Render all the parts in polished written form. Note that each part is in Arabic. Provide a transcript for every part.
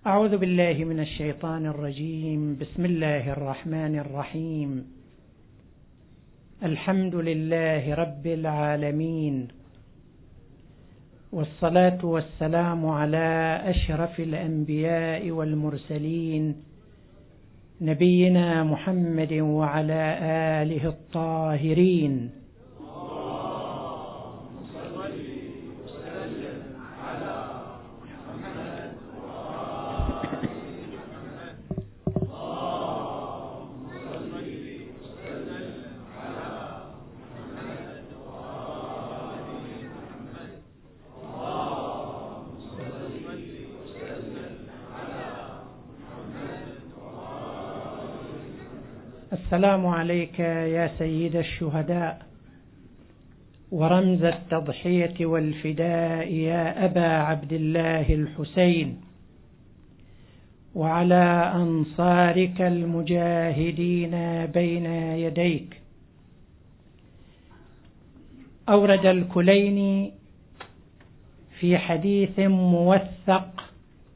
أعوذ بالله من الشيطان الرجيم. بسم الله الرحمن الرحيم. الحمد لله رب العالمين، والصلاة والسلام على أشرف الأنبياء والمرسلين، نبينا محمد وعلى آله الطاهرين. السلام عليك يا سيد الشهداء ورمز التضحية والفداء يا أبا عبد الله الحسين، وعلى أنصارك المجاهدين بين يديك. أورد الكليني في حديث موثق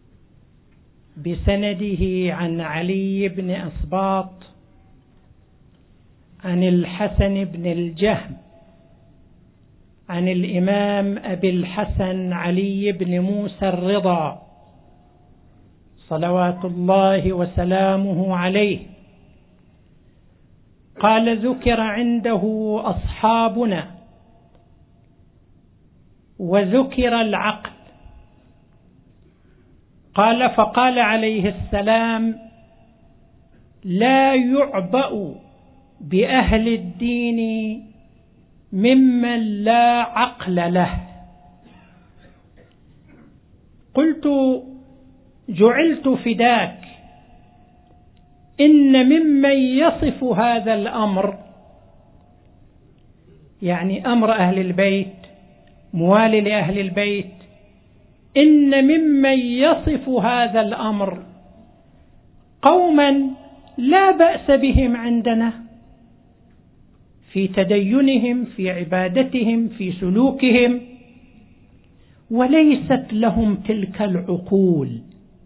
بسنده عن علي بن أسباط عن الحسن بن الجهم عن الإمام أبي الحسن علي بن موسى الرضا صلوات الله وسلامه عليه قال: ذكر عنده أصحابنا وذكر العقل. قال: فقال عليه السلام: لا يعبأ بأهل الدين ممن لا عقل له. قلت: جعلت فداك، إن ممن يصف هذا الأمر، يعني أمر أهل البيت، موالي لأهل البيت، إن ممن يصف هذا الأمر قوما لا بأس بهم عندنا في تدينهم، في عبادتهم، في سلوكهم، وليست لهم تلك العقول.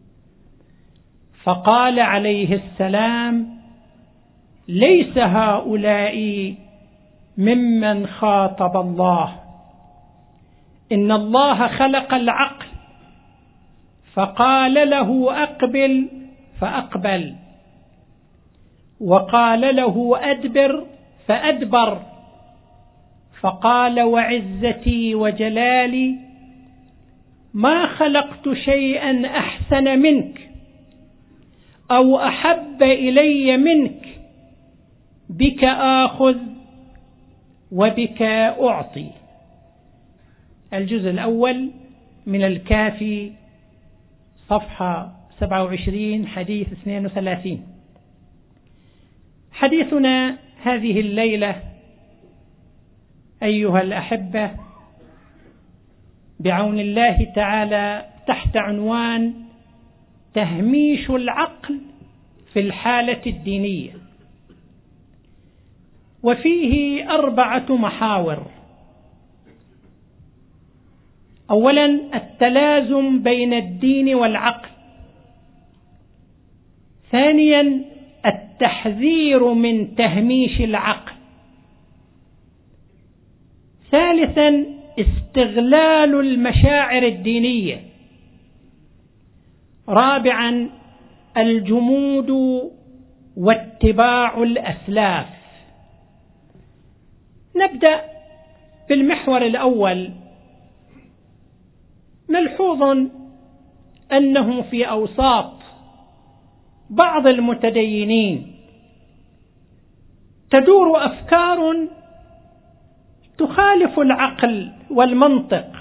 فقال عليه السلام: ليس هؤلاء ممن خاطب الله، إن الله خلق العقل فقال له أقبل فأقبل، وقال له أدبر فأدبر، فقال: وعزتي وجلالي ما خلقت شيئا أحسن منك أو أحب إلي منك، بك آخذ وبك أعطي. الجزء الأول من الكافي، صفحة 27، حديث 32. حديثنا هذه الليلة أيها الأحبة بعون الله تعالى تحت عنوان تهميش العقل في الحالة الدينية، وفيه 4 محاور. أولا، التلازم بين الدين والعقل. ثانيا، التحذير من تهميش العقل. ثالثا، استغلال المشاعر الدينية. رابعا، الجمود واتباع الأسلاف. نبدأ بالمحور الأول. ملحوظ أنه في أوساط بعض المتدينين تدور أفكار تخالف العقل والمنطق،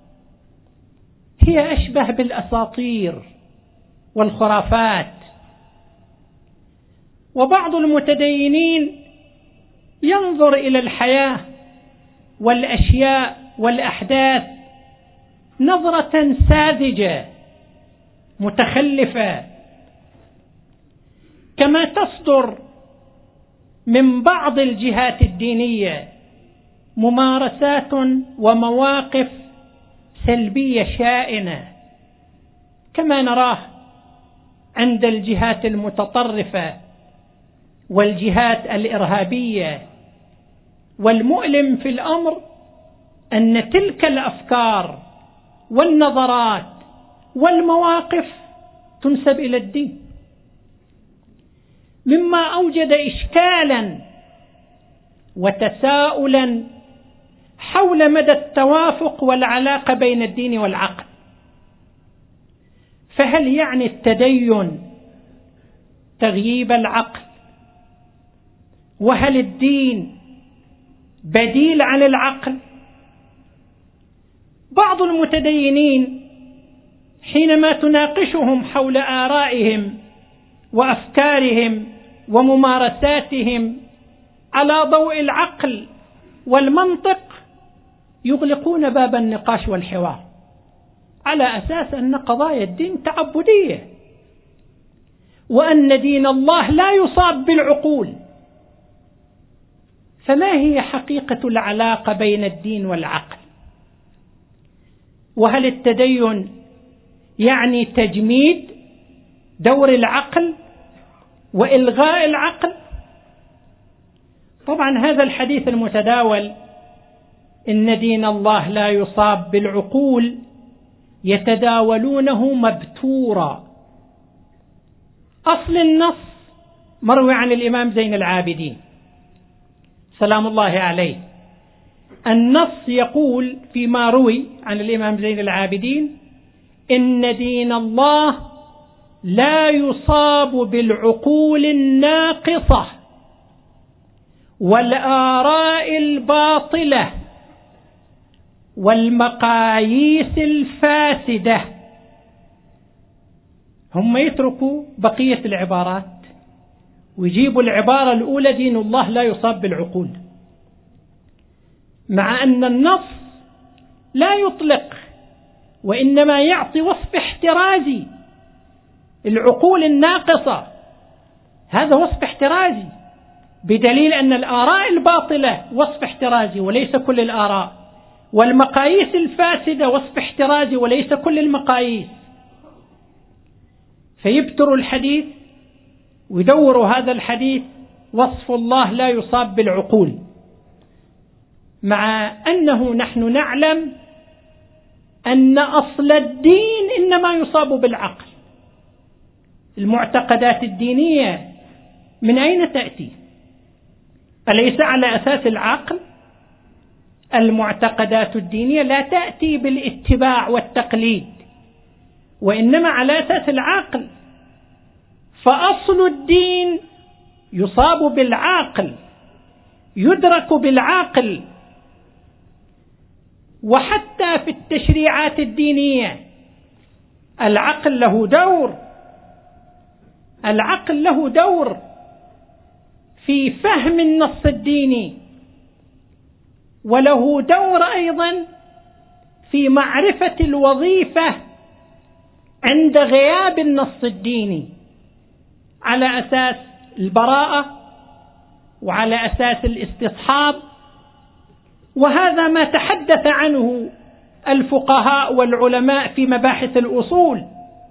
هي أشبه بالأساطير والخرافات. وبعض المتدينين ينظر إلى الحياة والأشياء والأحداث نظرة ساذجة متخلفة، كما تصدر من بعض الجهات الدينية ممارسات ومواقف سلبية شائنة كما نراه عند الجهات المتطرفة والجهات الإرهابية. والمؤلم في الأمر أن تلك الأفكار والنظرات والمواقف تنسب إلى الدين، مما أوجد إشكالا وتساؤلا حول مدى التوافق والعلاقة بين الدين والعقل. فهل يعني التدين تغييب العقل؟ وهل الدين بديل عن العقل؟ بعض المتدينين حينما تناقشهم حول آرائهم وأفكارهم وممارساتهم على ضوء العقل والمنطق يغلقون باب النقاش والحوار على أساس أن قضايا الدين تعبدية، وأن دين الله لا يصاب بالعقول. فما هي حقيقة العلاقة بين الدين والعقل؟ وهل التدين يعني تجميد دور العقل وإلغاء العقل؟ طبعا هذا الحديث المتداول إن دين الله لا يصاب بالعقول يتداولونه مبتورا. أصل النص مروي عن الإمام زين العابدين سلام الله عليه. النص يقول فيما روي عن الإمام زين العابدين إن دين الله لا يصاب بالعقول الناقصة والآراء الباطلة والمقاييس الفاسدة. هم يتركوا بقية العبارات ويجيبوا العبارة الأولى دين الله لا يصاب بالعقول، مع أن النص لا يطلق وإنما يعطي وصف احترازي. العقول الناقصة هذا وصف احترازي، بدليل أن الآراء الباطلة وصف احترازي وليس كل الآراء، والمقاييس الفاسدة وصف احترازي وليس كل المقاييس. فيبتر الحديث ويدور هذا الحديث وصف الله لا يصاب بالعقول، مع أنه نحن نعلم أن أصل الدين إنما يصاب بالعقل. المعتقدات الدينية من أين تأتي؟ أليس على أساس العقل؟ المعتقدات الدينية لا تأتي بالاتباع والتقليد، وإنما على أساس العقل. فأصل الدين يصاب بالعقل، يدرك بالعقل. وحتى في التشريعات الدينية العقل له دور، العقل له دور في فهم النص الديني، وله دور أيضا في معرفة الوظيفة عند غياب النص الديني، على أساس البراءة وعلى أساس الاستصحاب. وهذا ما تحدث عنه الفقهاء والعلماء في مباحث الأصول.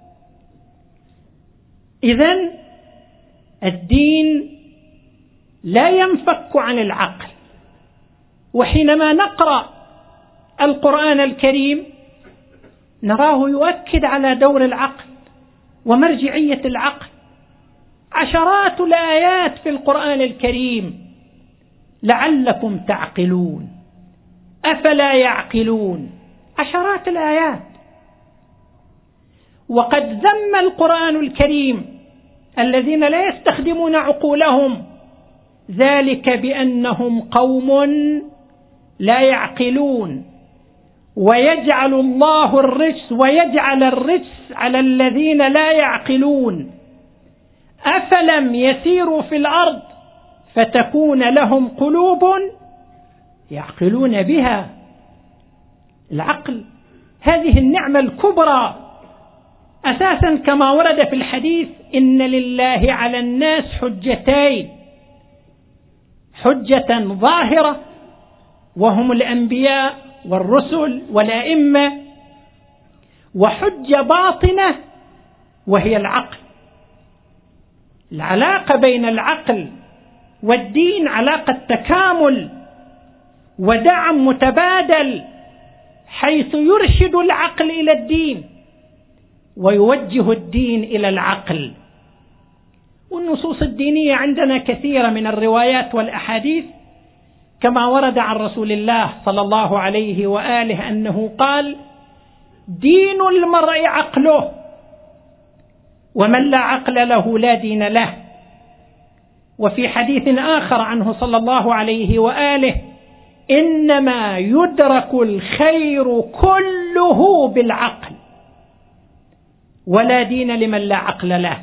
إذن الدين لا ينفك عن العقل. وحينما نقرأ القرآن الكريم نراه يؤكد على دور العقل ومرجعية العقل. عشرات الآيات في القرآن الكريم لعلكم تعقلون، أفلا يعقلون، عشرات الآيات. وقد ذم القرآن الكريم الذين لا يستخدمون عقولهم، ذلك بأنهم قوم لا يعقلون، ويجعل الله الرجس ويجعل الرجس على الذين لا يعقلون. أفلم يسيروا في الأرض فتكون لهم قلوب يعقلون بها. العقل هذه النعمة الكبرى أساسا، كما ورد في الحديث إن لله على الناس حجتين: حجة ظاهرة وهم الأنبياء والرسل والأئمة، وحجة باطنة وهي العقل. العلاقة بين العقل والدين علاقة تكامل ودعم متبادل، حيث يرشد العقل إلى الدين ويوجه الدين إلى العقل. والنصوص الدينية عندنا كثيرة من الروايات والأحاديث، كما ورد عن رسول الله صلى الله عليه وآله أنه قال: دين المرء عقله، ومن لا عقل له لا دين له. وفي حديث آخر عنه صلى الله عليه وآله: إنما يدرك الخير كله بالعقل، ولا دين لمن لا عقل له.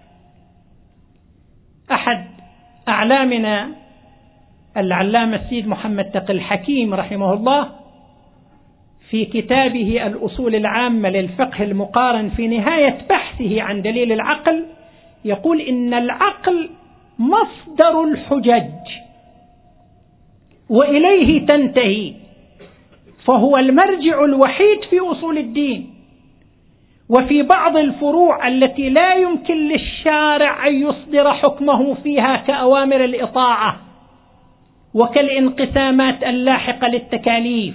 أحد أعلامنا العلامة السيد محمد تقي الحكيم رحمه الله في كتابه الأصول العامة للفقه المقارن في نهاية بحثه عن دليل العقل يقول: إن العقل مصدر الحجج وإليه تنتهي، فهو المرجع الوحيد في أصول الدين. وفي بعض الفروع التي لا يمكن للشارع أن يصدر حكمه فيها كأوامر الإطاعة وكالانقسامات اللاحقة للتكاليف.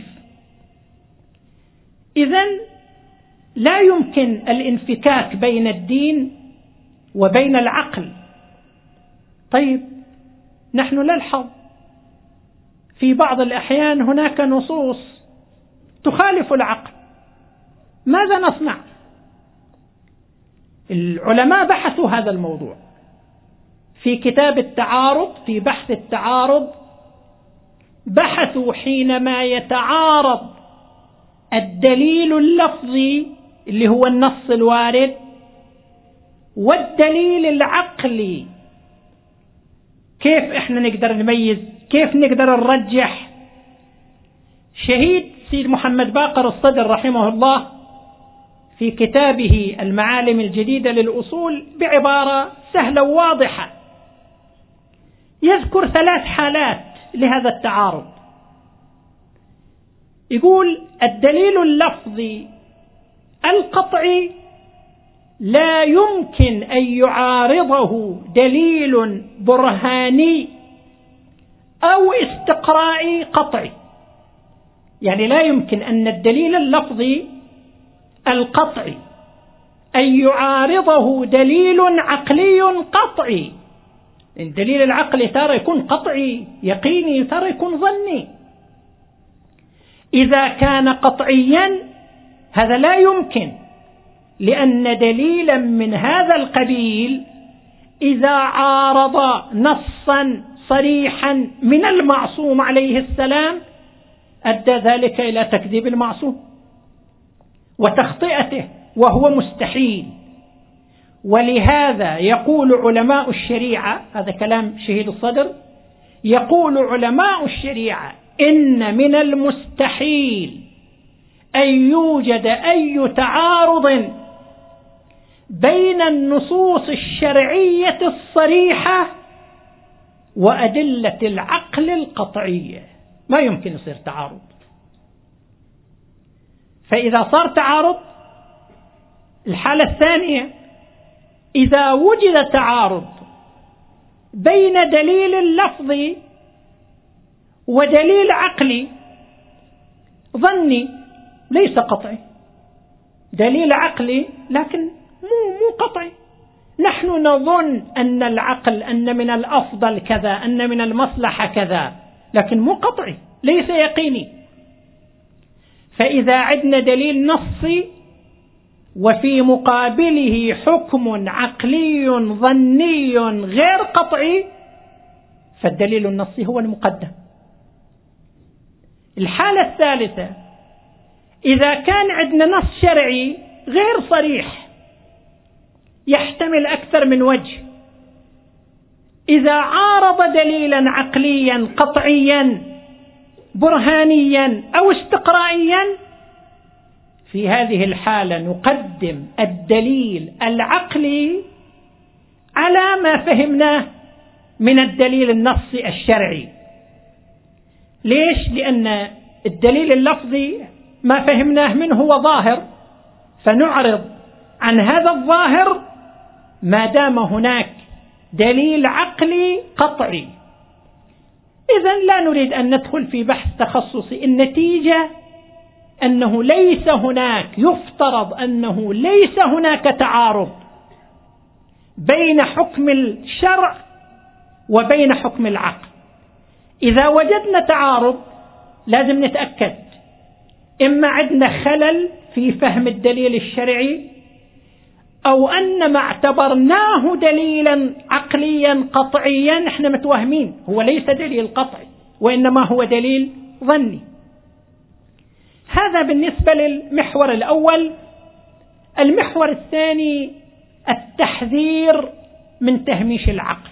إذن لا يمكن الانفكاك بين الدين وبين العقل. طيب، نحن نلحظ في بعض الأحيان هناك نصوص تخالف العقل، ماذا نصنع؟ العلماء بحثوا هذا الموضوع في كتاب التعارض، في بحث التعارض بحثوا حينما يتعارض الدليل اللفظي اللي هو النص الوارد والدليل العقلي، كيف احنا نقدر نميز، كيف نقدر نرجح؟ شهيد سيد محمد باقر الصدر رحمه الله في كتابه المعالم الجديدة للأصول بعبارة سهلة وواضحة يذكر 3 حالات لهذا التعارض. يقول: الدليل اللفظي القطعي لا يمكن أن يعارضه دليل برهاني أو استقرائي قطعي. يعني لا يمكن أن الدليل اللفظي القطعي أن يعارضه دليل عقلي قطعي. الدليل العقلي ترى يكون قطعي يقيني، ترى يكون ظني. إذا كان قطعيا هذا لا يمكن، لأن دليلا من هذا القبيل إذا عارض نصا صريحا من المعصوم عليه السلام أدى ذلك إلى تكذيب المعصوم وتخطئته، وهو مستحيل. ولهذا يقول علماء الشريعة، هذا كلام شهيد الصدر، يقول علماء الشريعة: إن من المستحيل أن يوجد أي تعارض بين النصوص الشرعية الصريحة وأدلة العقل القطعية، ما يمكن يصير تعارض. فإذا صار تعارض، الحالة الثانية إذا وجد تعارض بين دليل لفظي ودليل عقلي ظني ليس قطعي، دليل عقلي لكن مو قطعي، نحن نظن أن العقل أن من الأفضل كذا، أن من المصلحة كذا، لكن مو قطعي ليس يقيني. فإذا عندنا دليل نصي وفي مقابله حكم عقلي ظني غير قطعي فالدليل النصي هو المقدم. الحالة الثالثة إذا كان عندنا نص شرعي غير صريح يحتمل أكثر من وجه، إذا عارض دليلا عقليا قطعيا برهانيا أو استقرائيا، في هذه الحالة نقدم الدليل العقلي على ما فهمناه من الدليل النصي الشرعي. ليش؟ لأن الدليل اللفظي ما فهمناه منه هو ظاهر، فنعرض عن هذا الظاهر ما دام هناك دليل عقلي قطعي. إذن لا نريد أن ندخل في بحث تخصصي. النتيجة أنه ليس هناك، يفترض أنه ليس هناك تعارض بين حكم الشرع وبين حكم العقل. إذا وجدنا تعارض لازم نتأكد، إما عندنا خلل في فهم الدليل الشرعي، أو أن ما اعتبرناه دليلا عقليا قطعيا نحن متوهمين، هو ليس دليل قطعي وإنما هو دليل ظني. هذا بالنسبة للمحور الأول. المحور الثاني التحذير من تهميش العقل.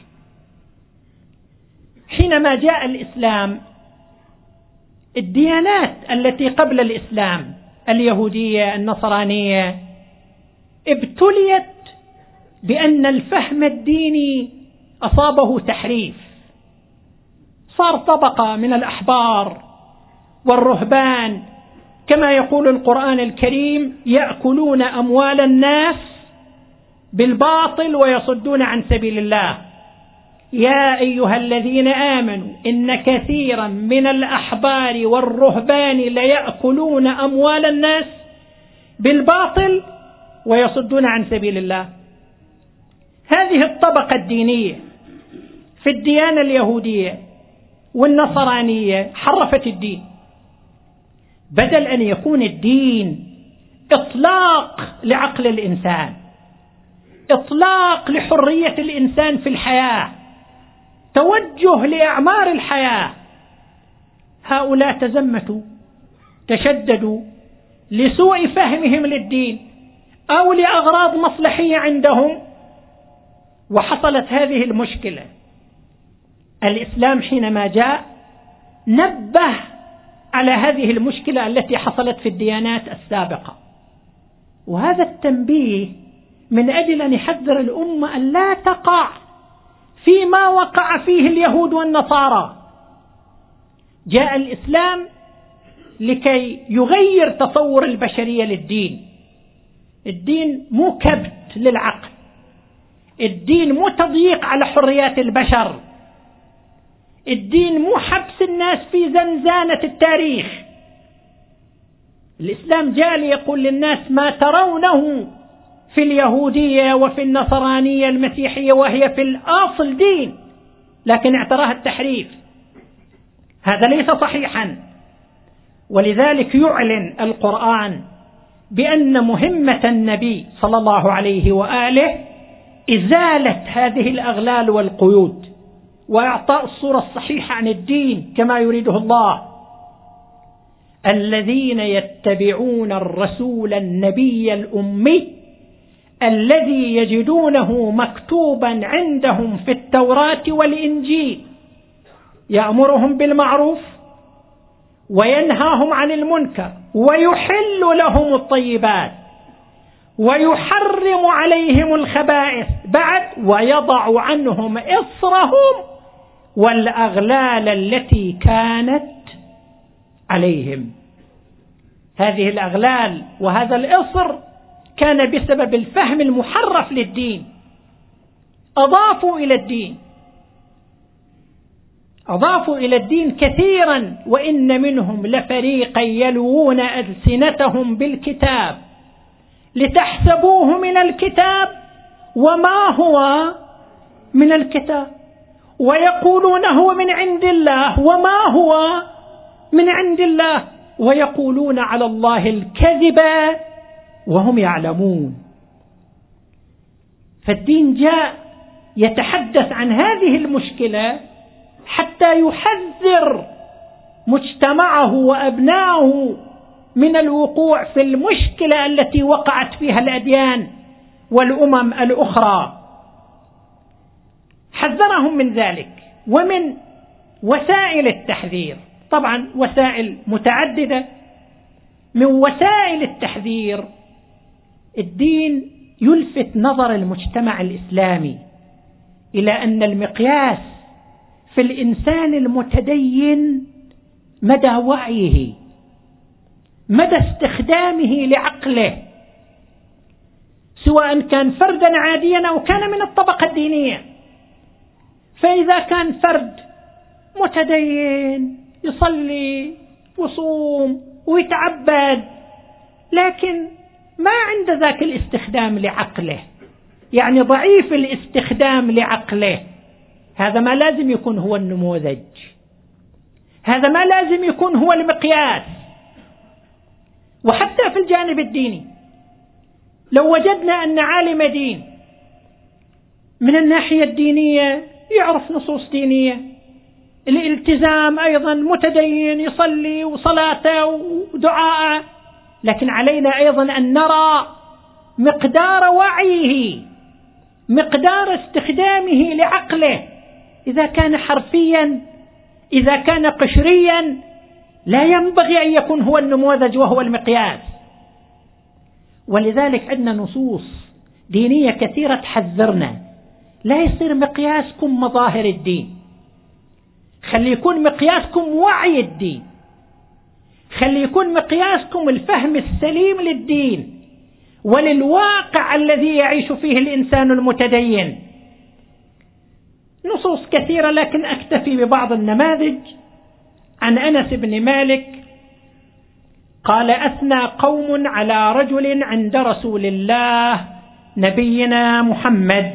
حينما جاء الإسلام، الديانات التي قبل الإسلام، اليهودية، النصرانية، ابتليت بأن الفهم الديني أصابه تحريف. صار طبقة من الأحبار والرهبان، كما يقول القرآن الكريم: يأكلون أموال الناس بالباطل ويصدون عن سبيل الله. يا أيها الذين آمنوا إن كثيرا من الأحبار والرهبان ليأكلون أموال الناس بالباطل ويصدون عن سبيل الله. هذه الطبقة الدينية في الديانة اليهودية والنصرانية حرفت الدين. بدل أن يكون الدين إطلاق لعقل الإنسان، إطلاق لحرية الإنسان في الحياة، توجه لأعمار الحياة، هؤلاء تزمتوا، تشددوا لسوء فهمهم للدين أو لأغراض مصلحية عندهم، وحصلت هذه المشكلة. الإسلام حينما جاء نبه على هذه المشكلة التي حصلت في الديانات السابقة، وهذا التنبيه من أجل أن يحذر الأمة أن لا تقع فيما وقع فيه اليهود والنصارى. جاء الإسلام لكي يغير تصور البشرية للدين. الدين مو كبت للعقل، الدين مو تضييق على حريات البشر، الدين مو حبس الناس في زنزانة التاريخ. الإسلام جاء ليقول للناس ما ترونه في اليهودية وفي النصرانية المسيحية وهي في الأصل دين، لكن اعتراها التحريف، هذا ليس صحيحا. ولذلك يعلن القرآن بأن مهمة النبي صلى الله عليه وآله إزالة هذه الأغلال والقيود وإعطاء الصورة الصحيحة عن الدين كما يريده الله. الذين يتبعون الرسول النبي الأمي الذي يجدونه مكتوبا عندهم في التوراة والإنجيل يأمرهم بالمعروف وينهاهم عن المنكر ويحل لهم الطيبات ويحرم عليهم الخبائث، بعد ويضع عنهم إصرهم والأغلال التي كانت عليهم. هذه الأغلال وهذا الإصر كان بسبب الفهم المحرف للدين. أضافوا إلى الدين كثيرا، وإن منهم لفريقا يلوون ألسنتهم بالكتاب لتحسبوه من الكتاب وما هو من الكتاب، ويقولون هو من عند الله وما هو من عند الله، ويقولون على الله الكذب وهم يعلمون. فالدين جاء يتحدث عن هذه المشكلة حتى يحذر مجتمعه وأبنائه من الوقوع في المشكلة التي وقعت فيها الأديان والأمم الأخرى. حذرهم من ذلك. ومن وسائل التحذير، طبعا وسائل متعددة، من وسائل التحذير الدين يلفت نظر المجتمع الإسلامي إلى أن المقياس في الإنسان المتدين مدى وعيه، مدى استخدامه لعقله، سواء كان فردا عاديا أو كان من الطبقة الدينية. فإذا كان فرد متدين يصلي ويصوم ويتعبد لكن ما عنده ذاك الاستخدام لعقله، يعني ضعيف الاستخدام لعقله، هذا ما لازم يكون هو النموذج، هذا ما لازم يكون هو المقياس. وحتى في الجانب الديني لو وجدنا أن عالم دين من الناحية الدينية يعرف نصوص دينية، الالتزام أيضا متدين يصلي وصلاته ودعاءه، لكن علينا أيضا أن نرى مقدار وعيه، مقدار استخدامه لعقله. إذا كان حرفيا، إذا كان قشريا، لا ينبغي أن يكون هو النموذج وهو المقياس. ولذلك عندنا نصوص دينية كثيرة تحذرنا، لا يصير مقياسكم مظاهر الدين، خلي يكون مقياسكم وعي الدين، خلي يكون مقياسكم الفهم السليم للدين وللواقع الذي يعيش فيه الإنسان المتدين. نصوص كثيرة لكن أكتفي ببعض النماذج. عن أنس بن مالك قال: أثنى قوم على رجل عند رسول الله نبينا محمد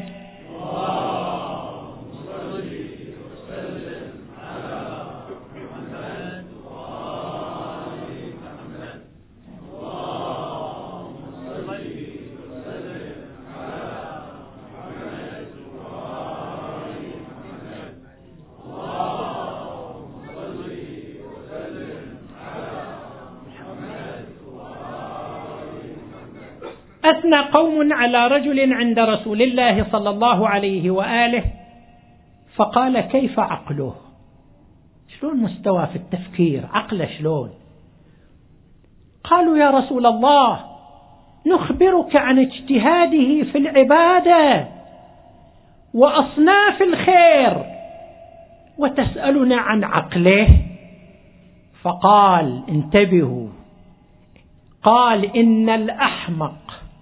أثنى قوم على رجل عند رسول الله صلى الله عليه وآله فقال: كيف عقله؟ شلون مستوى في التفكير؟ عقله شلون؟ قالوا: يا رسول الله، نخبرك عن اجتهاده في العبادة وأصناف الخير وتسألنا عن عقله. فقال: انتبهوا، قال: إن الأحمق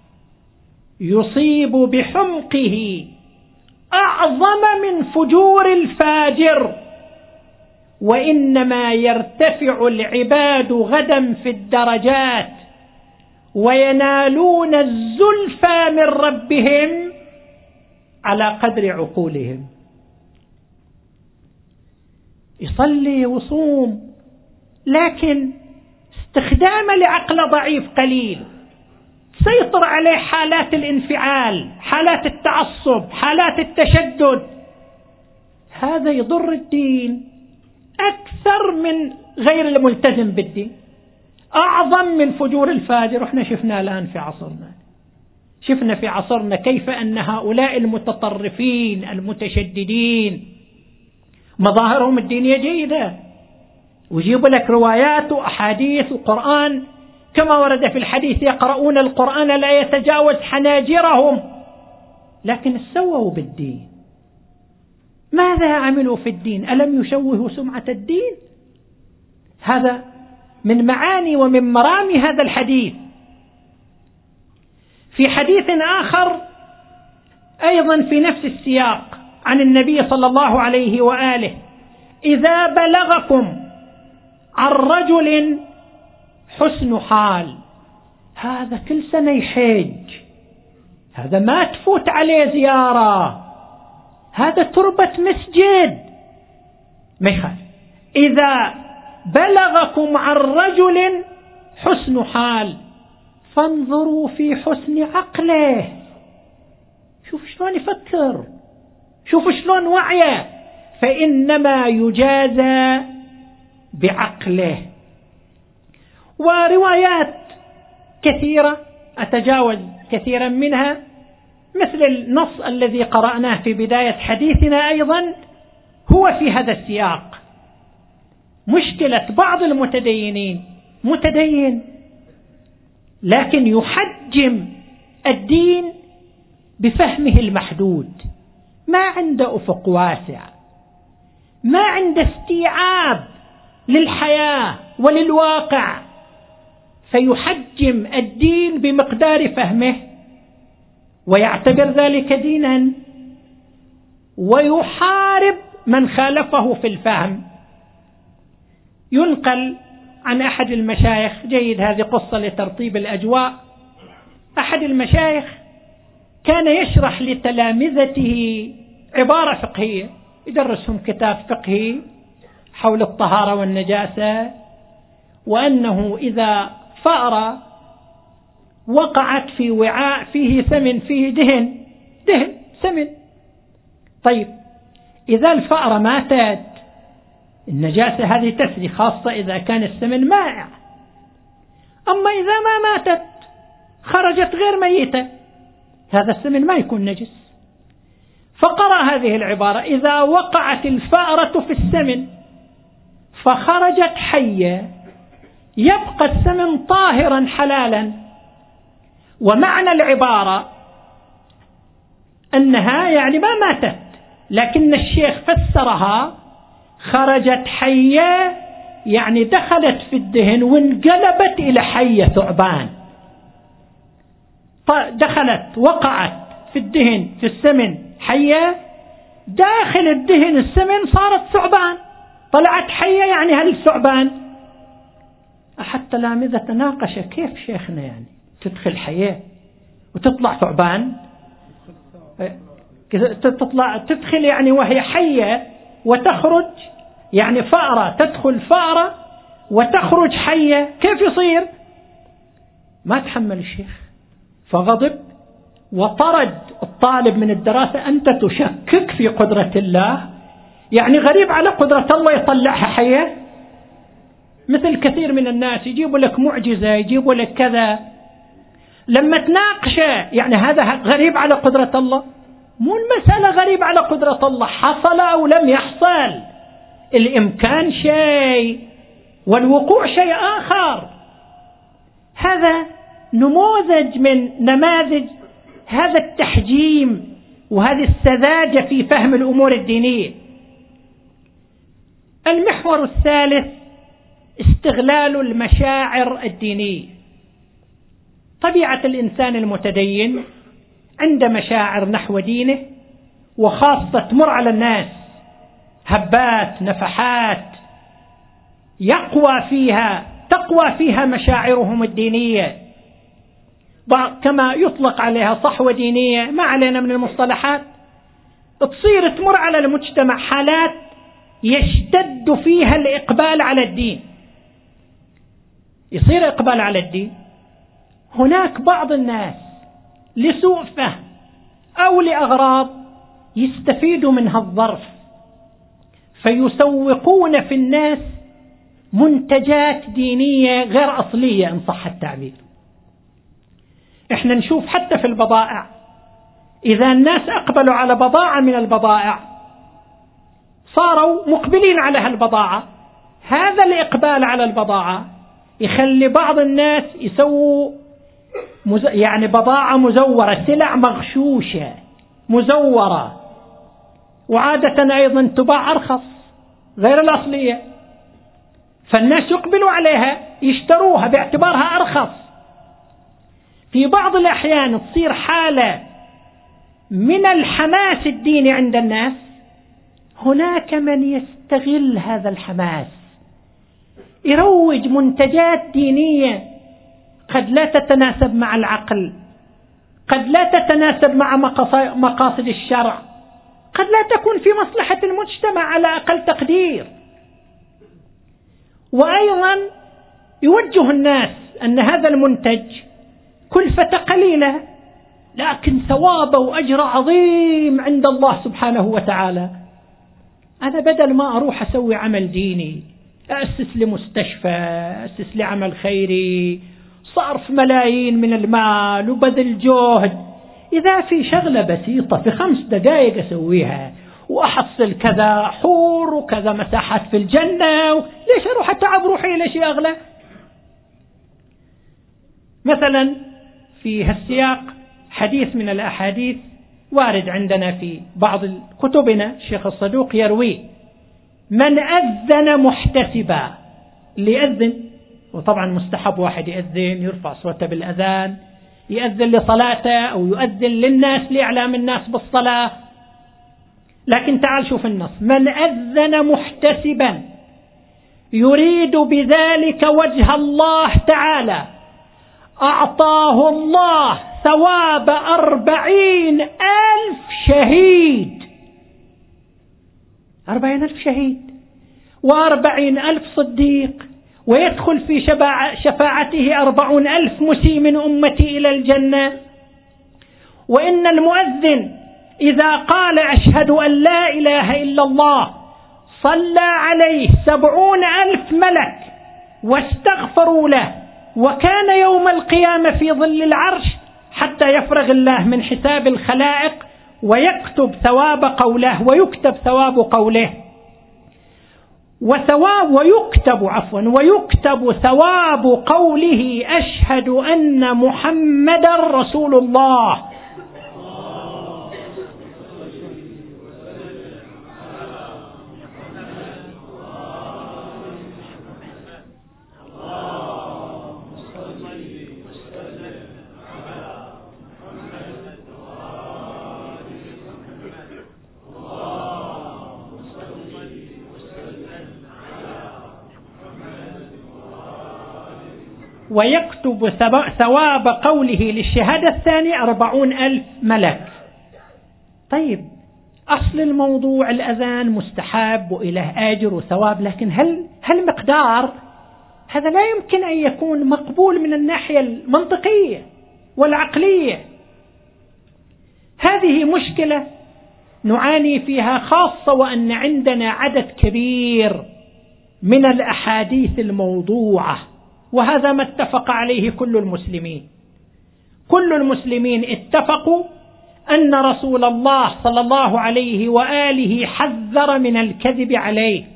يصيب بحمقه أعظم من فجور الفاجر، وإنما يرتفع العباد غدا في الدرجات وينالون الزلفى من ربهم على قدر عقولهم. يصلي وصوم لكن استخدام لعقل ضعيف قليل، سيطر عليه حالات الانفعال، حالات التعصب، حالات التشدد، هذا يضر الدين أكثر من غير الملتزم بالدين، أعظم من فجور الفاجر. وإحنا شفنا الآن في عصرنا، شفنا في عصرنا كيف أن هؤلاء المتطرفين المتشددين مظاهرهم الدينية جيدة، ويجيب لك روايات وأحاديث وقرآن كما ورد في الحديث: يقرؤون القرآن لا يتجاوز حناجرهم، لكن سووا بالدين. ماذا عملوا في الدين؟ ألم يشوهوا سمعة الدين؟ هذا من معاني ومن مرامي هذا الحديث. في حديث آخر أيضا في نفس السياق عن النبي صلى الله عليه وآله: إذا بلغكم عن رجل حسن حال، هذا كل سنة يحج، هذا ما تفوت عليه زيارة، هذا تربة مسجد، ما يخالف. إذا بلغكم عن رجل حسن حال فانظروا في حسن عقله، شوف شلون يفكر، شوف شلون وعيه، فإنما يجازى بعقله. وروايات كثيرة أتجاوز كثيرا منها، مثل النص الذي قرأناه في بداية حديثنا أيضا هو في هذا السياق. مشكلة بعض المتدينين متدين لكن يحجم الدين بفهمه المحدود، ما عنده أفق واسع، ما عنده استيعاب للحياة وللواقع، فيحجم الدين بمقدار فهمه ويعتبر ذلك دينا. ويحارب من خالفه في الفهم. ينقل عن أحد المشايخ، جيد هذه قصة لترطيب الأجواء، أحد المشايخ كان يشرح لتلامذته عبارة فقهية، يدرسهم كتاب فقهي حول الطهارة والنجاسة، وأنه إذا فأرة وقعت في وعاء فيه ثمن، فيه دهن سمن، طيب إذا الفأرة ماتت النجاسة هذه تسري، خاصة إذا كان السمن مائع. أما إذا ما ماتت خرجت غير ميتة، هذا السمن ما يكون نجس. فقرأ هذه العبارة: إذا وقعت الفأرة في السمن فخرجت حية يبقى السمن طاهرا حلالا. ومعنى العبارة أنها يعني ما ماتت، لكن الشيخ فسرها خرجت حية يعني دخلت في الدهن وانقلبت إلى حية ثعبان، دخلت وقعت في الدهن في السمن حية، داخل الدهن السمن صارت ثعبان، طلعت حية يعني هل الثعبان. أحد تلامذة تناقش: كيف شيخنا يعني تدخل حية وتطلع ثعبان؟ تدخل يعني وهي حية وتخرج، يعني فأرة تدخل فأرة وتخرج حية، كيف يصير؟ ما تحمل الشيخ، فغضب وطرد الطالب من الدراسة: أنت تشكك في قدرة الله، يعني غريب على قدرة الله يطلعها حية. مثل كثير من الناس يجيبوا لك معجزة، يجيبوا لك كذا، لما تناقشه يعني هذا غريب على قدرة الله. مو المسألة غريب على قدرة الله، حصل أو لم يحصل، الإمكان شيء والوقوع شيء آخر. هذا نموذج من نماذج هذا التحجيم وهذه السذاجة في فهم الأمور الدينية. المحور الثالث: استغلال المشاعر الدينية. طبيعة الإنسان المتدين عنده مشاعر نحو دينه، وخاصة تمر على الناس هبات نفحات تقوى فيها مشاعرهم الدينية، كما يطلق عليها صحوة دينية، ما علينا من المصطلحات. تصير تمر على المجتمع حالات يشتد فيها الإقبال على الدين، يصير إقبال على الدين. هناك بعض الناس لسوء فهم أو لأغراض يستفيدوا من هالظرف، فيسوقون في الناس منتجات دينية غير أصلية إن صح التعبير. احنا نشوف حتى في البضائع، إذا الناس أقبلوا على بضاعة من البضائع صاروا مقبلين على هالبضاعة، هذا الإقبال على البضاعة يخلي بعض الناس يسووا يعني بضاعة مزورة، سلع مغشوشة مزورة، وعادة أيضا تباع أرخص غير الأصلية، فالناس يقبلوا عليها يشتروها باعتبارها أرخص. في بعض الأحيان تصير حالة من الحماس الديني عند الناس، هناك من يستغل هذا الحماس، يروج منتجات دينية قد لا تتناسب مع العقل، قد لا تتناسب مع مقاصد الشرع، قد لا تكون في مصلحة المجتمع على أقل تقدير. وأيضا يوجه الناس أن هذا المنتج كلفة قليلة لكن ثوابه وأجر عظيم عند الله سبحانه وتعالى. أنا بدل ما أروح أسوي عمل ديني، أسس لمستشفى، أسس لعمل خيري، صرف ملايين من المال وبذل جهد، إذا في شغلة بسيطة في 5 دقائق أسويها وأحصل كذا حور وكذا مساحات في الجنة، ليش أروح أتعب روحي إلى شيء أغلى؟ مثلا في هالسياق حديث من الأحاديث وارد عندنا في بعض كتبنا، الشيخ الصدوق يروي: من أذن محتسبا، اللي يأذن، وطبعا مستحب واحد يأذن يرفع صوته بالأذان، يأذن لصلاته أو يؤذن للناس لإعلام الناس بالصلاة. لكن تعال شوف النص: من أذن محتسبا يريد بذلك وجه الله تعالى أعطاه الله ثواب 40,000 شهيد. 40,000 شهيد و40,000 صديق، ويدخل في شفاعته 40,000 مسيء من أمتي إلى الجنة. وإن المؤذن إذا قال أشهد أن لا إله إلا الله صلى عليه 70,000 ملك واستغفروا له، وكان يوم القيامة في ظل العرش حتى يفرغ الله من حساب الخلائق ويكتب ثواب قوله ويكتب ثواب قوله ويكتب ثواب قوله أشهد أن محمدا رسول الله. ويكتب ثواب قوله للشهادة الثانية 40,000 ملك. طيب، أصل الموضوع الأذان مستحب وإله آجر وثواب، لكن هل مقدار هذا لا يمكن أن يكون مقبول من الناحية المنطقية والعقلية. هذه مشكلة نعاني فيها، خاصة وأن عندنا عدد كبير من الأحاديث الموضوعة، وهذا ما اتفق عليه كل المسلمين. كل المسلمين اتفقوا أن رسول الله صلى الله عليه وآله حذر من الكذب عليه: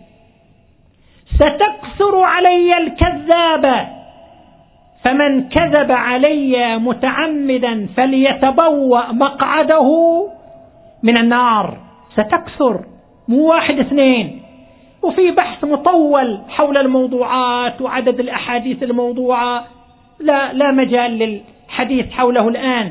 ستكثر علي الكذابة، فمن كذب علي متعمدا فليتبوأ مقعده من النار. ستكثر، مو 1 2. وفي بحث مطول حول الموضوعات وعدد الأحاديث الموضوعة، لا مجال للحديث حوله الآن.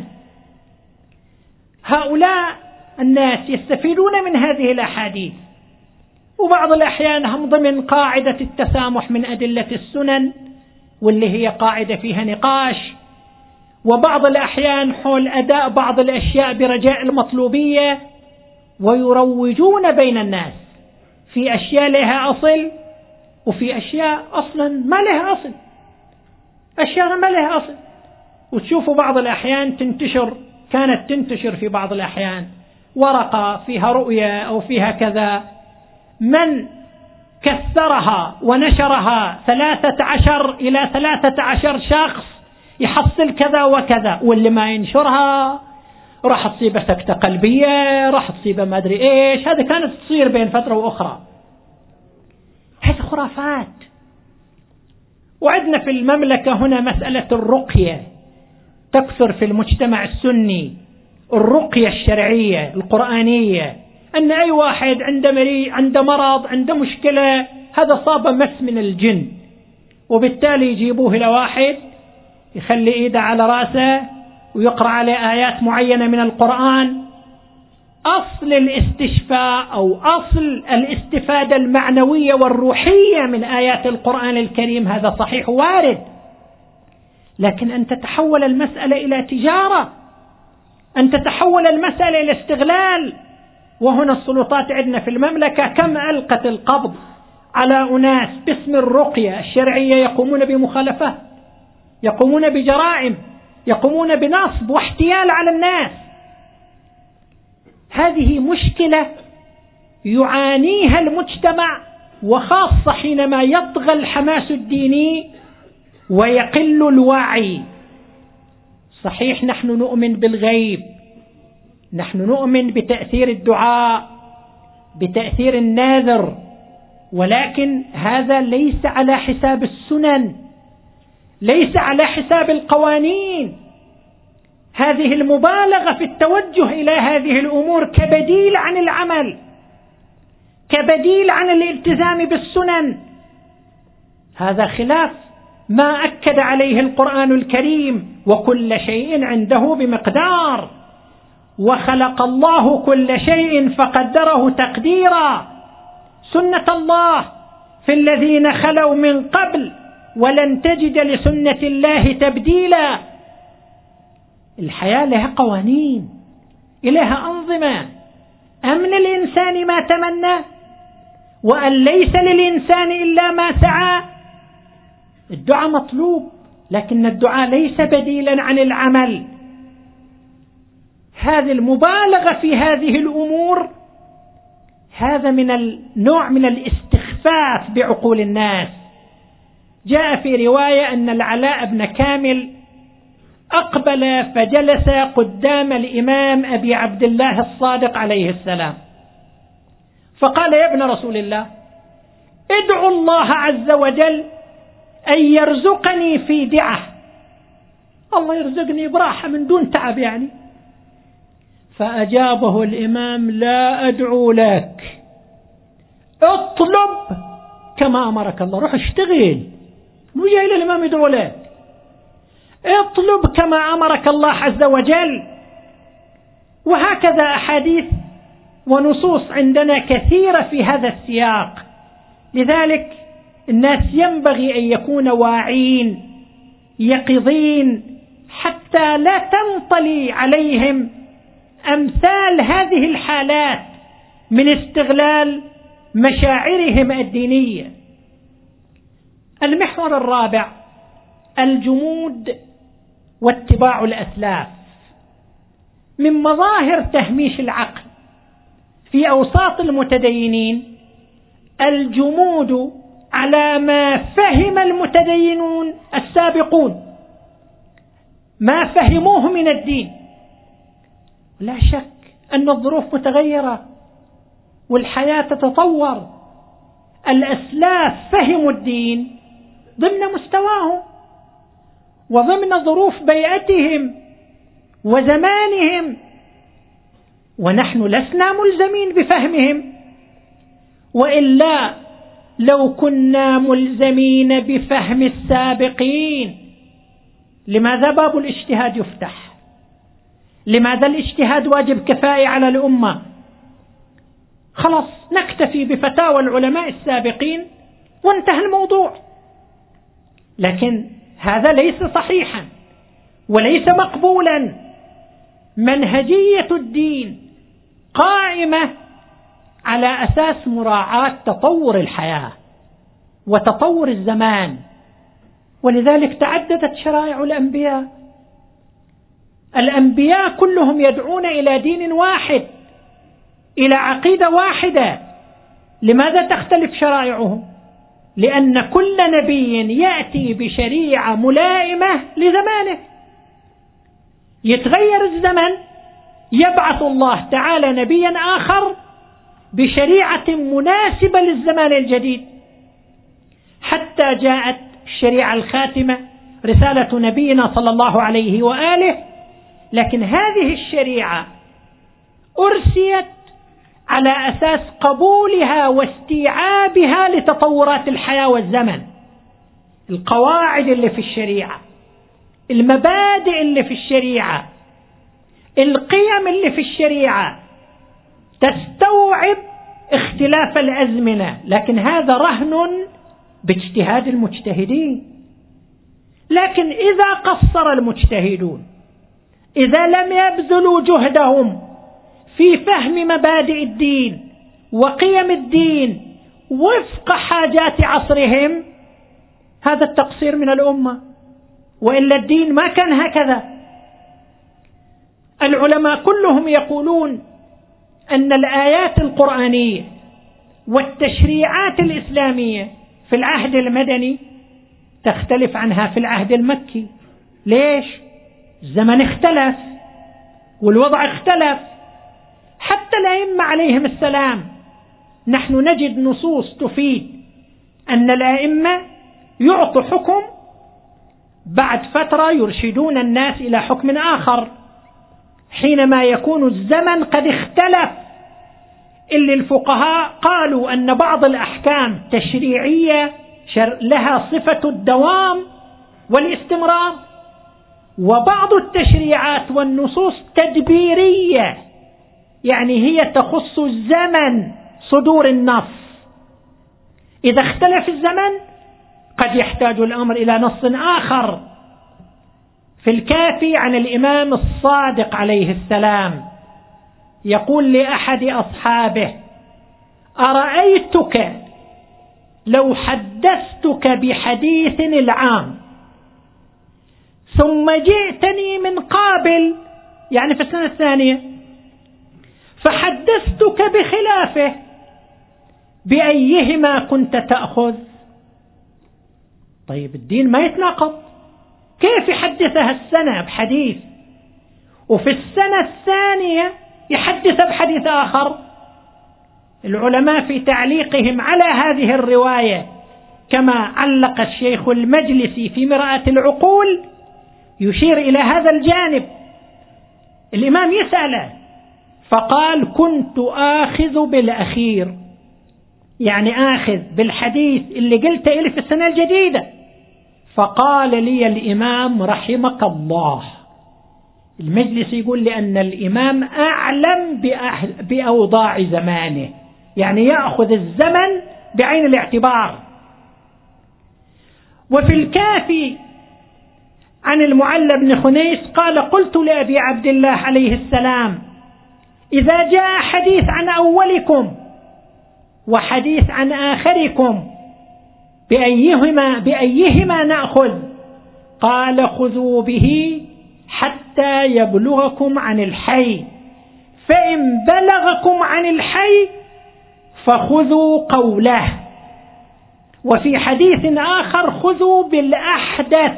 هؤلاء الناس يستفيدون من هذه الأحاديث، وبعض الأحيان هم ضمن قاعدة التسامح من أدلة السنن، واللي هي قاعدة فيها نقاش، وبعض الأحيان حول أداء بعض الأشياء برجاء المطلوبية، ويروجون بين الناس في أشياء لها أصل وفي أشياء أصلا ما لها أصل، أشياء ما لها أصل. وتشوفوا بعض الأحيان كانت تنتشر في بعض الأحيان ورقة فيها رؤية أو فيها كذا، من كثرها ونشرها 13 إلى 13 شخص يحصل كذا وكذا، واللي ما ينشرها راح تصيبه سكتة قلبية، راح تصيبه ما أدري إيش. هذا كانت تصير بين فترة وأخرى. هذه خرافات. وعندنا في المملكة هنا مسألة الرقية تكثر في المجتمع السني، الرقية الشرعية القرآنية، أن أي واحد عنده مرض، عنده مشكلة، هذا صاب مس من الجن، وبالتالي يجيبوه إلى واحد يخلي إيده على رأسه ويقرأ عليه آيات معينة من القرآن. أصل الاستشفاء أو أصل الاستفادة المعنوية والروحية من آيات القرآن الكريم هذا صحيح وارد، لكن أن تتحول المسألة إلى تجارة، أن تتحول المسألة إلى استغلال. وهنا السلطات عندنا في المملكة كم ألقت القبض على أناس باسم الرقية الشرعية يقومون بمخالفات، يقومون بجرائم، يقومون بنصب واحتيال على الناس. هذه مشكلة يعانيها المجتمع، وخاصة حينما يطغى الحماس الديني ويقل الوعي. صحيح نحن نؤمن بالغيب، نحن نؤمن بتأثير الدعاء، بتأثير الناذر، ولكن هذا ليس على حساب السنن، ليس على حساب القوانين. هذه المبالغة في التوجه إلى هذه الأمور كبديل عن العمل، كبديل عن الالتزام بالسنن، هذا خلاف ما أكد عليه القرآن الكريم: وكل شيء عنده بمقدار. وخلق الله كل شيء فقدره تقديرا، سنة الله في الذين خلوا من قبل ولن تجد لسنة الله تبديلا. الحياة لها قوانين، إليها أنظمة. أم للإنسان ما تمنى وأن ليس للإنسان إلا ما سعى. الدعاء مطلوب، لكن الدعاء ليس بديلا عن العمل. هذه المبالغة في هذه الأمور هذا من النوع من الاستخفاف بعقول الناس. جاء في رواية أن العلاء بن كامل أقبل فجلس قدام الإمام أبي عبد الله الصادق عليه السلام، فقال: يا ابن رسول الله، ادعو الله عز وجل أن يرزقني في دعة، الله يرزقني براحة من دون تعب يعني. فأجابه الإمام: لا أدعو لك، اطلب كما أمرك الله، روح اشتغل، مو جاي للإمام يدعو لك، اطلب كما أمرك الله عز وجل. وهكذا أحاديث ونصوص عندنا كثيرة في هذا السياق. لذلك الناس ينبغي أن يكون واعين يقظين حتى لا تنطلي عليهم أمثال هذه الحالات من استغلال مشاعرهم الدينية. المحور الرابع: الجمود واتباع الأسلاف. من مظاهر تهميش العقل في أوساط المتدينين الجمود على ما فهم المتدينون السابقون، ما فهموه من الدين. لا شك أن الظروف متغيرة والحياة تتطور. الأسلاف فهموا الدين ضمن مستواهم وضمن ظروف بيئتهم وزمانهم، ونحن لسنا ملزمين بفهمهم، وإلا لو كنا ملزمين بفهم السابقين لماذا باب الاجتهاد يفتح؟ لماذا الاجتهاد واجب كفائي على الأمة؟ خلاص نكتفي بفتاوى العلماء السابقين وانتهى الموضوع. لكن هذا ليس صحيحا وليس مقبولا. منهجية الدين قائمة على أساس مراعاة تطور الحياة وتطور الزمان، ولذلك تعددت شرائع الأنبياء. الأنبياء كلهم يدعون إلى دين واحد، إلى عقيدة واحدة. لماذا تختلف شرائعهم؟ لأن كل نبي يأتي بشريعة ملائمة لزمانه. يتغير الزمن، يبعث الله تعالى نبيا آخر بشريعة مناسبة للزمان الجديد، حتى جاءت الشريعة الخاتمة رسالة نبينا صلى الله عليه وآله. لكن هذه الشريعة أرسيت على أساس قبولها واستيعابها لتطورات الحياة والزمن. القواعد اللي في الشريعة، المبادئ اللي في الشريعة، القيم اللي في الشريعة تستوعب اختلاف الأزمنة، لكن هذا رهن باجتهاد المجتهدين. لكن إذا قصر المجتهدون، إذا لم يبذلوا جهدهم في فهم مبادئ الدين وقيم الدين وفق حاجات عصرهم، هذا التقصير من الأمة، وإلا الدين ما كان هكذا. العلماء كلهم يقولون أن الآيات القرآنية والتشريعات الإسلامية في العهد المدني تختلف عنها في العهد المكي. ليش؟ الزمن اختلف والوضع اختلف. حتى الأئمة عليهم السلام نحن نجد نصوص تفيد أن الأئمة يعطوا حكم، بعد فترة يرشدون الناس إلى حكم آخر حينما يكون الزمن قد اختلف. اللي الفقهاء قالوا أن بعض الأحكام تشريعية لها صفة الدوام والاستمرار، وبعض التشريعات والنصوص تدبيرية، يعني هي تخص الزمن صدور النص. إذا اختلف الزمن قد يحتاج الأمر إلى نص آخر. في الكافي عن الإمام الصادق عليه السلام يقول لأحد أصحابه: أرأيتك لو حدثتك بحديث العام ثم جئتني من قابل، يعني في السنة الثانية، فحدثتك بخلافه، بأيهما كنت تأخذ؟ طيب الدين ما يتناقض، كيف يحدثها السنة بحديث وفي السنة الثانية يحدث بحديث آخر؟ العلماء في تعليقهم على هذه الرواية كما علق الشيخ المجلسي في مرآة العقول يشير إلى هذا الجانب. الإمام يسأله فقال: كنت آخذ بالأخير، يعني آخذ بالحديث اللي قلته إلي في السنة الجديدة. فقال لي الإمام رحمك الله، المجلس يقول لأن الإمام أعلم بأوضاع زمانه، يعني يأخذ الزمن بعين الاعتبار. وفي الكافي عن المعلى بن خنيس قال: قلت لأبي عبد الله عليه السلام: إذا جاء حديث عن أولكم وحديث عن آخركم بأيهما نأخذ؟ قال: خذوا به حتى يبلغكم عن الحي، فإن بلغكم عن الحي فخذوا قوله. وفي حديث آخر: خذوا بالأحدث.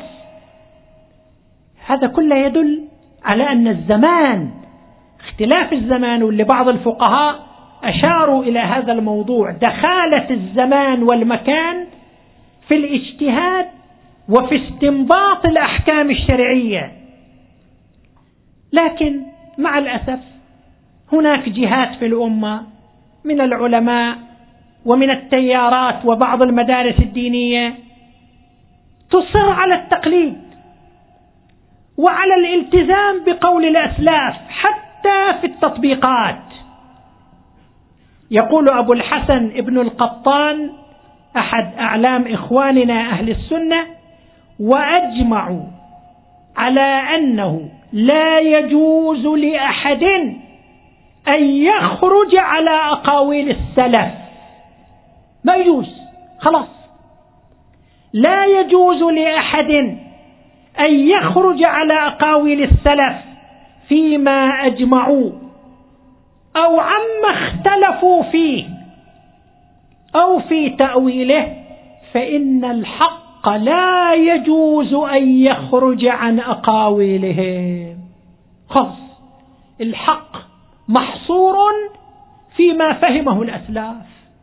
هذا كله يدل على أن الزمان، اختلاف الزمان، واللي بعض الفقهاء أشاروا إلى هذا الموضوع، دخالة الزمان والمكان في الاجتهاد وفي استنباط الأحكام الشرعية. لكن مع الأسف هناك جهات في الأمة من العلماء ومن التيارات وبعض المدارس الدينية تصر على التقليد وعلى الالتزام بقول الأسلاف حتى في التطبيقات. يقول أبو الحسن ابن القطان أحد أعلام إخواننا أهل السنة: وأجمعوا على أنه لا يجوز لأحد أن يخرج على أقاويل السلف. ما يجوز، خلاص، لا يجوز لأحد أن يخرج على أقاويل السلف فيما أجمعوا أو عما اختلفوا فيه أو في تأويله، فإن الحق لا يجوز أن يخرج عن أقاويلهم. خلاص، الحق محصور فيما فهمه الأسلاف.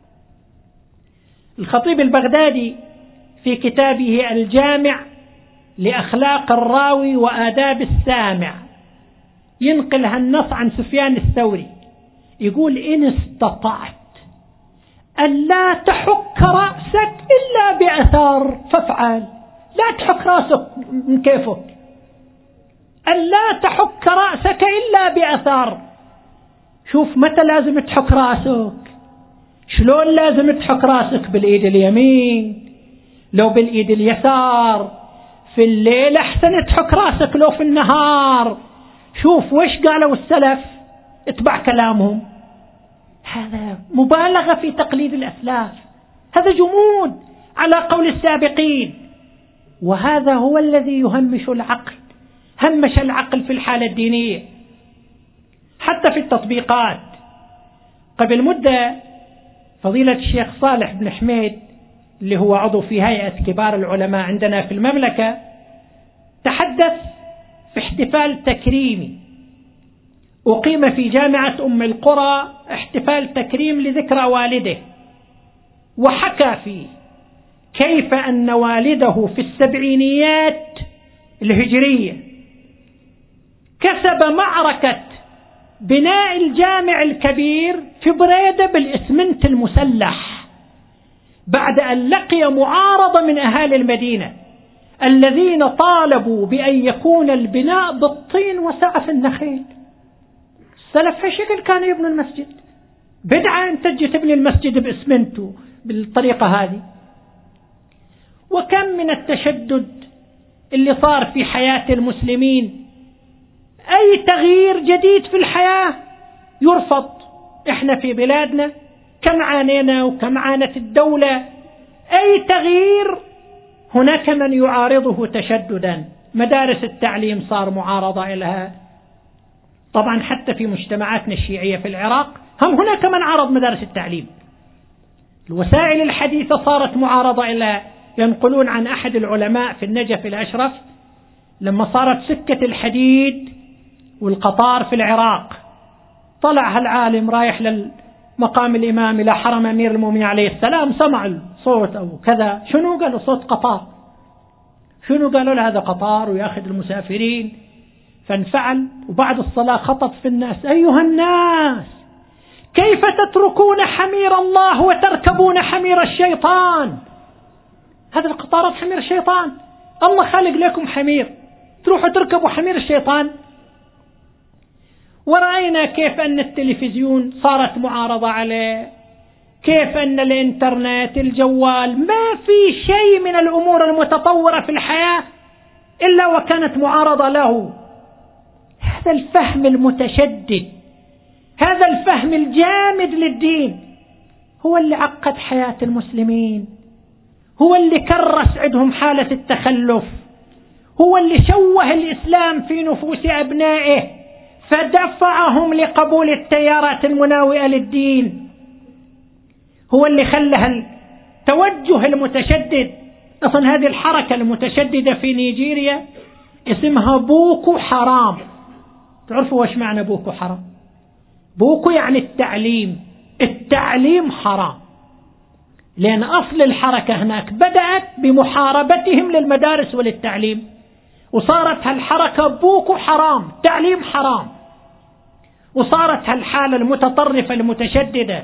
الخطيب البغدادي في كتابه الجامع لأخلاق الراوي وآداب السامع ينقل هالنص عن سفيان الثوري، يقول: إن استطعت أن لا تحك رأسك إلا بأثار فافعل. لا تحك رأسك من كيفك، أن لا تحك رأسك إلا بأثار. شوف متى لازم تحك رأسك، شلون لازم تحك رأسك؟ بالإيد اليمين، لو بالإيد اليسار، في الليل أحسن تحك رأسك لو في النهار. شوف وش قالوا السلف، اتبع كلامهم. هذا مبالغة في تقليد الأسلاف، هذا جمود على قول السابقين، وهذا هو الذي يهمش العقل، همش العقل في الحالة الدينية. حتى في التطبيقات قبل مدة فضيلة الشيخ صالح بن حميد اللي هو عضو في هيئة كبار العلماء عندنا في المملكة تحدث في احتفال تكريمي أقيم في جامعة أم القرى، احتفال تكريم لذكرى والده، وحكى فيه كيف أن والده في السبعينيات الهجرية كسب معركة بناء الجامع الكبير في بريدة بالإسمنت المسلح بعد أن لقي معارضة من أهالي المدينة. الذين طالبوا بأن يكون البناء بالطين وسعف النخيل. السلف هالشكل كانوا يبنوا المسجد. بدعة أن تجي تبني المسجد بإسمنت بالطريقة هذه. وكم من التشدد اللي صار في حياة المسلمين، أي تغيير جديد في الحياة يرفض. إحنا في بلادنا كم عانينا وكم عانت الدولة، أي تغيير هناك من يعارضه تشددا. مدارس التعليم صار معارضة لها. طبعا حتى في مجتمعاتنا الشيعية في العراق هم هناك من عارض مدارس التعليم. الوسائل الحديثة صارت معارضة لها. ينقلون عن أحد العلماء في النجف الأشرف لما صارت سكة الحديد والقطار في العراق، طلع هالعالم رايح للمقام الإمام إلى حرم أمير المؤمنين عليه السلام، سمع الصوت أو كذا، شنو قالوا؟ صوت قطار. شنو قالوا له؟ هذا قطار ويأخذ المسافرين. فانفعل، وبعد الصلاة خطب في الناس: أيها الناس، كيف تتركون حمير الله وتركبون حمير الشيطان؟ هذا القطارات حمير الشيطان، الله خالق لكم حمير، تروحوا تركبوا حمير الشيطان. ورأينا كيف أن التلفزيون صارت معارضة عليه، كيف أن الإنترنت الجوال، ما في شيء من الأمور المتطورة في الحياة إلا وكانت معارضة له. هذا الفهم المتشدد، هذا الفهم الجامد للدين هو اللي عقد حياة المسلمين، هو اللي كرس عندهم حالة التخلف، هو اللي شوه الإسلام في نفوس أبنائه فدفعهم لقبول التيارات المناوئة للدين، هو اللي خلى التوجه المتشدد. أصلا هذه الحركة المتشددة في نيجيريا اسمها بوكو حرام. تعرفوا وش معنى بوكو حرام؟ بوكو يعني التعليم، التعليم حرام، لأن أصل الحركة هناك بدأت بمحاربتهم للمدارس وللتعليم، وصارت هالحركة بوكو حرام، تعليم حرام، وصارت هالحالة المتطرفة المتشددة.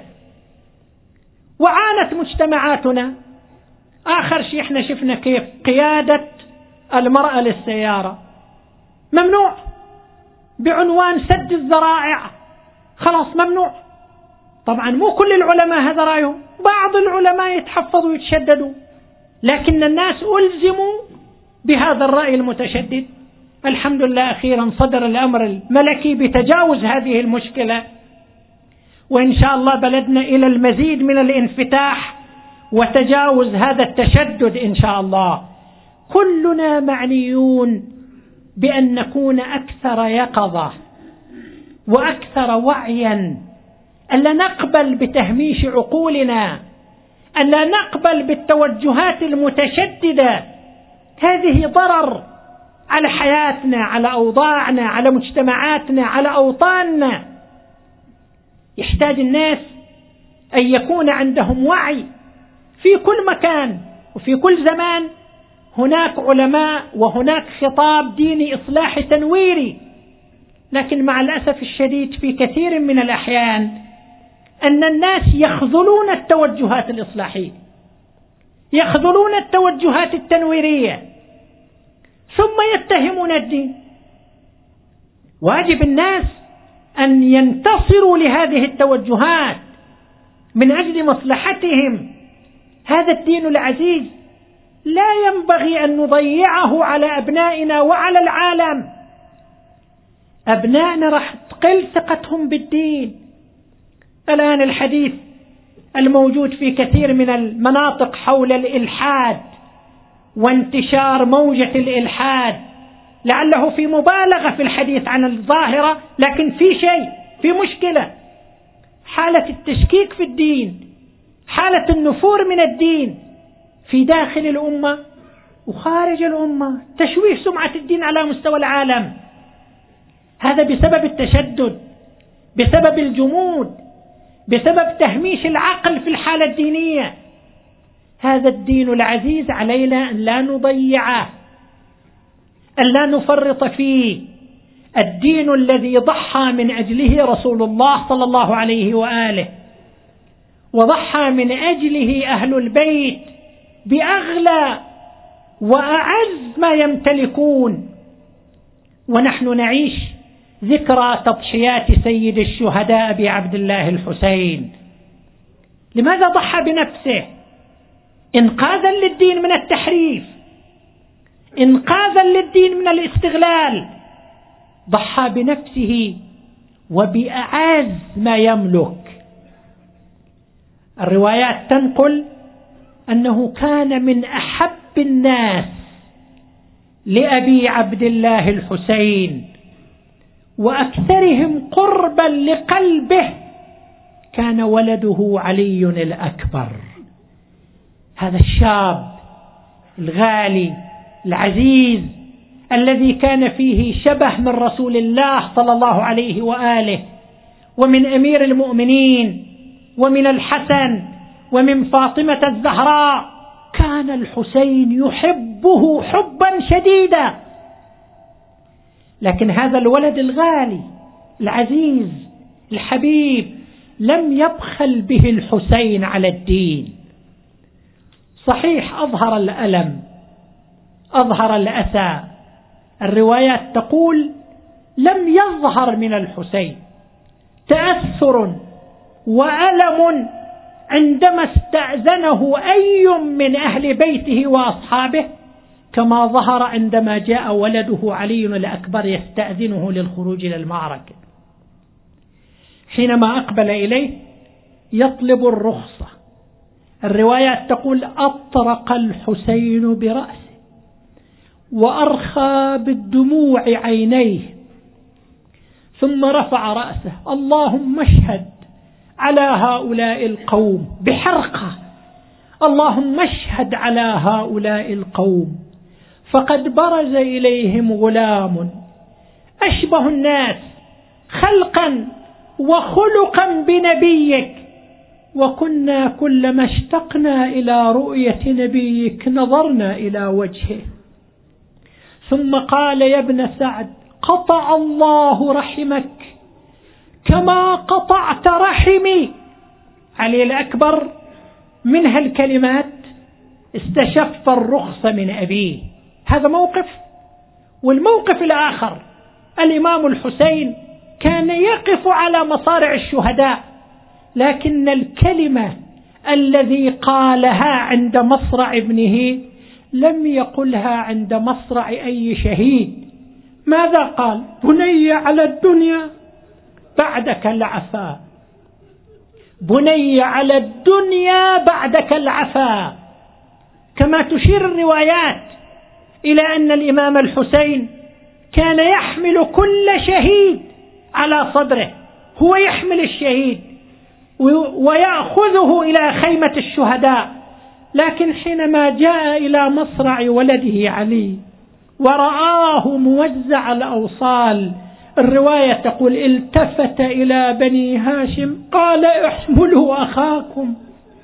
وعانت مجتمعاتنا. آخر شيء احنا شفنا كيف قيادة المرأة للسيارة ممنوع بعنوان سد الذرائع، خلاص ممنوع. طبعا مو كل العلماء هذا رأيهم، بعض العلماء يتحفظوا ويتشددوا، لكن الناس ألزموا بهذا الرأي المتشدد. الحمد لله أخيرا صدر الأمر الملكي بتجاوز هذه المشكلة، وإن شاء الله بلدنا إلى المزيد من الانفتاح وتجاوز هذا التشدد إن شاء الله. كلنا معنيون بأن نكون أكثر يقظة وأكثر وعيا، ألا نقبل بتهميش عقولنا، ألا نقبل بالتوجهات المتشددة. هذه ضرر على حياتنا، على أوضاعنا، على مجتمعاتنا، على أوطاننا. يحتاج الناس أن يكون عندهم وعي. في كل مكان وفي كل زمان هناك علماء وهناك خطاب ديني إصلاحي تنويري، لكن مع الأسف الشديد في كثير من الأحيان أن الناس يخذلون التوجهات الإصلاحية، يخذلون التوجهات التنويرية، ثم يتهمون الدين. واجب الناس أن ينتصروا لهذه التوجهات من أجل مصلحتهم. هذا الدين العزيز لا ينبغي أن نضيعه على أبنائنا وعلى العالم. أبنائنا راح تقل ثقتهم بالدين. الآن الحديث الموجود في كثير من المناطق حول الإلحاد وانتشار موجة الإلحاد، لعله في مبالغة في الحديث عن الظاهرة، لكن في مشكلة، حالة التشكيك في الدين، حالة النفور من الدين في داخل الأمة وخارج الأمة، تشويه سمعة الدين على مستوى العالم. هذا بسبب التشدد، بسبب الجمود، بسبب تهميش العقل في الحالة الدينية. هذا الدين العزيز علينا أن لا نضيعه، أن لا نفرط فيه. الدين الذي ضحى من أجله رسول الله صلى الله عليه وآله، وضحى من أجله أهل البيت بأغلى وأعز ما يمتلكون، ونحن نعيش ذكرى تضحيات سيد الشهداء أبي عبد الله الحسين. لماذا ضحى بنفسه؟ إنقاذا للدين من التحريف، إنقاذا للدين من الاستغلال. ضحى بنفسه وبأعز ما يملك. الروايات تنقل أنه كان من أحب الناس لأبي عبد الله الحسين، وأكثرهم قربا لقلبه كان ولده علي الأكبر. هذا الشاب الغالي العزيز الذي كان فيه شبه من رسول الله صلى الله عليه وآله، ومن أمير المؤمنين، ومن الحسن، ومن فاطمة الزهراء، كان الحسين يحبه حبا شديدا. لكن هذا الولد الغالي العزيز الحبيب لم يبخل به الحسين على الدين. صحيح أظهر الألم، أظهر الأسى. الروايات تقول لم يظهر من الحسين تأثر وألم عندما استأذنه أي من أهل بيته وأصحابه كما ظهر عندما جاء ولده علي الأكبر يستأذنه للخروج إلى المعركة. حينما أقبل إليه يطلب الرخصة، الروايات تقول أطرق الحسين برأسه وأرخى بالدموع عينيه، ثم رفع رأسه: اللهم اشهد على هؤلاء القوم، بحرقة: اللهم اشهد على هؤلاء القوم فقد برز إليهم غلام أشبه الناس خلقا وخلقا بنبيك، وكنا كلما اشتقنا إلى رؤية نبيك نظرنا إلى وجهه. ثم قال: يا ابن سعد، قطع الله رحمك كما قطعت رحمي. علي الأكبر من هالكلمات استشف الرخصة من أبيه. هذا موقف. والموقف الآخر، الإمام الحسين كان يقف على مصارع الشهداء، لكن الكلمة الذي قالها عند مصرع ابنه لم يقلها عند مصرع أي شهيد. ماذا قال؟ بني على الدنيا بعدك العفا، بني على الدنيا بعدك العفا. كما تشير الروايات إلى أن الإمام الحسين كان يحمل كل شهيد على صدره، هو يحمل الشهيد ويأخذه إلى خيمة الشهداء. لكن حينما جاء إلى مصرع ولده علي ورآه موزع الأوصال، الرواية تقول التفت إلى بني هاشم قال: احملوا أخاكم،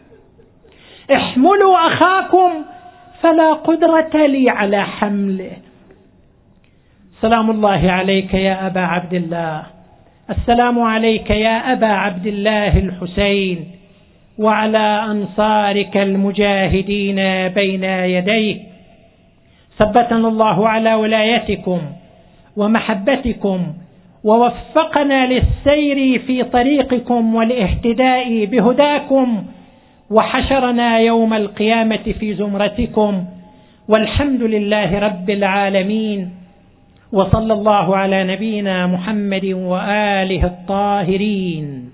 احملوا أخاكم فلا قدرة لي على حمله. سلام الله عليك يا أبا عبد الله، السلام عليك يا أبا عبد الله الحسين، وعلى أنصارك المجاهدين بين يديك. ثبتنا الله على ولايتكم ومحبتكم، ووفقنا للسير في طريقكم والاهتداء بهداكم، وحشرنا يوم القيامة في زمرتكم، والحمد لله رب العالمين. وصلى الله على نبينا محمد وآله الطاهرين.